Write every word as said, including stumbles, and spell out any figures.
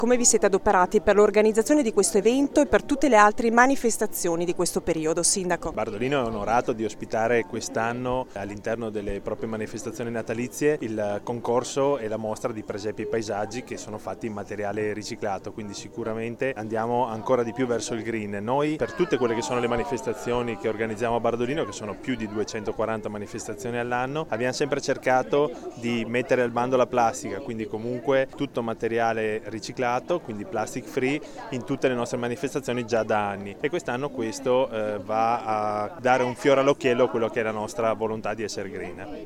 come vi siete adoperati per l'organizzazione di questo evento e per tutte le altre manifestazioni di questo periodo, Sindaco? Bardolino è onorato di ospitare quest'anno all'interno delle proprie manifestazioni natalizie il concorso e la mostra di presepi e paesaggi che sono fatti in materiale riciclato, quindi sicuramente andiamo ancora di più verso il green. Noi per tutte quelle che sono le manifestazioni che organizziamo a Bardolino, che sono più di duecentoquaranta manifestazioni all'anno, abbiamo sempre cercato di mettere al bando la plastica, quindi comunque tutto materiale riciclato, quindi plastic free, in tutte le nostre manifestazioni già da anni, e quest'anno questo eh, va a dare un fiore all'occhiello a quello che è la nostra volontà di essere green.